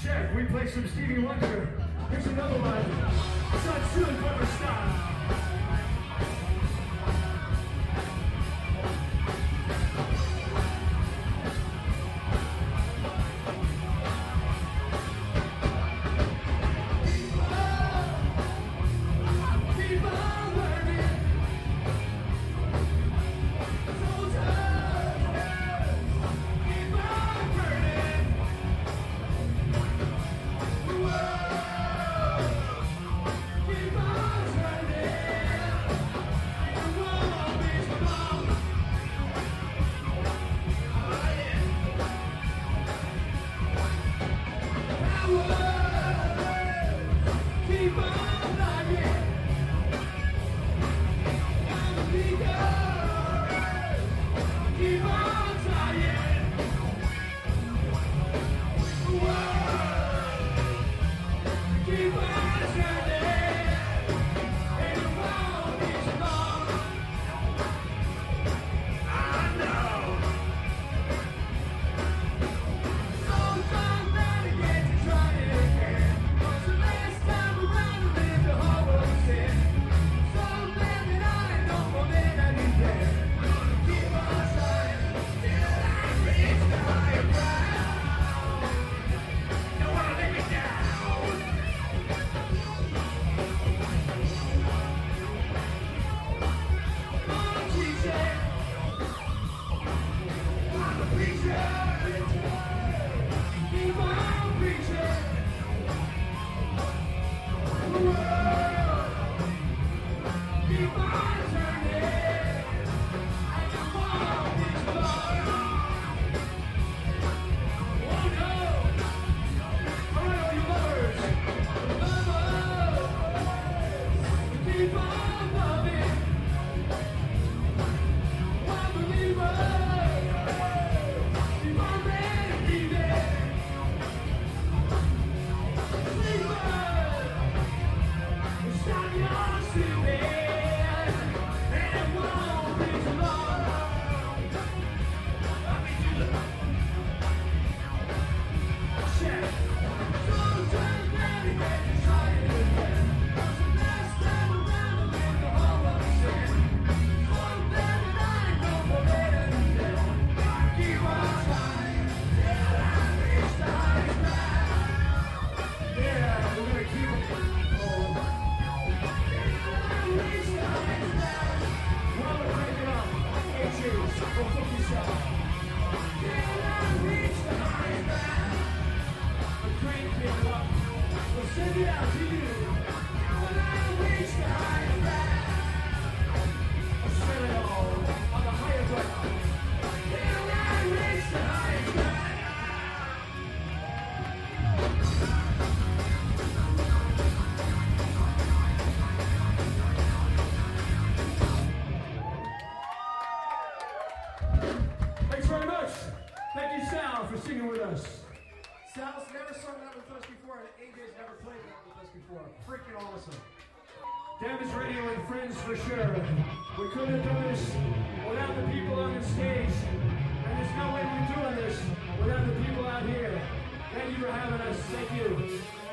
Check, we play some Stevie Wonder. Here's another one. Such good cover style. Thank you, Sal, for singing with us. Sal's never sung that with us before, and AJ's never played that with us before. Freaking awesome. Damage Radio and friends for sure. We couldn't have done this without the people on the stage. And there's no way we're doing this without the people out here. Thank you for having us. Thank you.